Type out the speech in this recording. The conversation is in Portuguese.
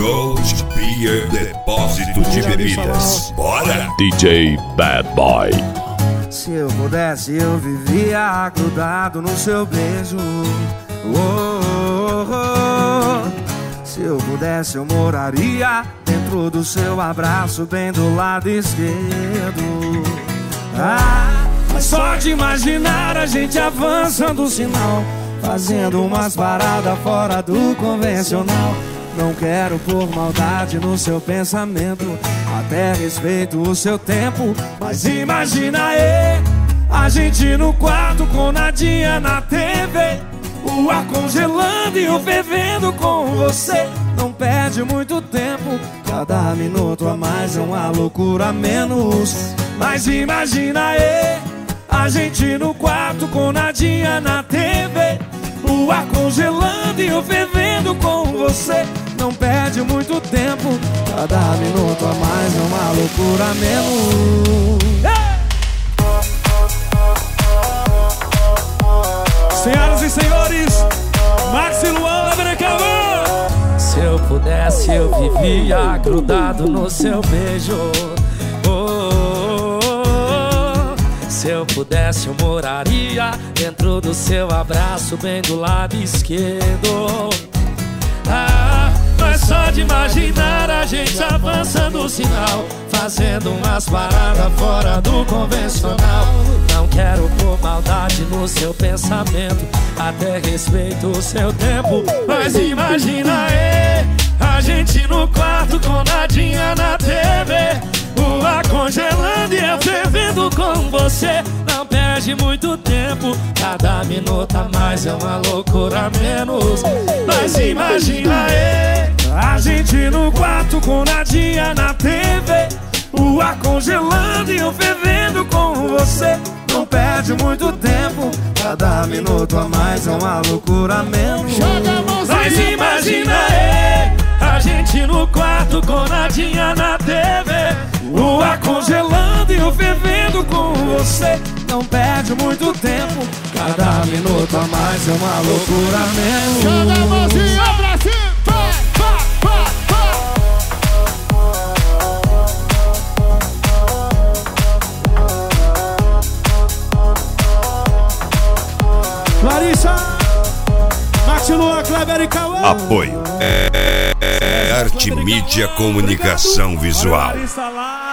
Gold Beer Depósito de Bebidas. Bora! DJ Bad Boy. Se eu pudesse, eu vivia grudado no seu beijo. Se eu pudesse, eu moraria dentro do seu abraço, bem do lado esquerdo. Mas só de imaginar a gente avançando o sinal, fazendo umas paradas fora do convencional. Não quero pôr maldade no seu pensamento, até respeito o seu tempo. Mas imagina aí, a gente no quarto com nadinha na TV, o ar congelando e o fervendo com você. Não perde muito tempo, cada minuto a mais é uma loucura a menos. Mas imagina aí, a gente no quarto com nadinha na TV, o ar congelando e o fervendo com você. Não perde muito tempo, cada minuto a mais é uma loucura a menos. Senhoras e senhores, Max e Luan Labracavã. Se eu pudesse, eu vivia grudado no seu beijo. Se eu pudesse, eu moraria dentro do seu abraço, bem do lado esquerdo. Mas só de imaginar a gente avançando o sinal, fazendo umas paradas fora do convencional. Não quero pôr maldade no seu pensamento, até respeito o seu tempo. Mas imagina aí, a gente no quarto com nadinha na TV, o ar congelando e eu fervendo com você. Não perde muito tempo, cada minuto a mais é uma loucura a menos. Mas imagina aí, a gente no quarto com nadinha na TV, o ar congelando e eu fervendo com você. Não perde muito tempo, cada minuto a mais é uma loucura a menos. Mas imagina aí, a gente no quarto com nadinha na TV, o ar congelando e eu fervendo com você. Não perde muito tempo, cada minuto a mais é uma loucura a menos. Joga a mãozinha pra cima. Larissa, Max Luan, Kleber e Cauã. Apoio Arte Mídia Comunicação Visual. Larissa lá.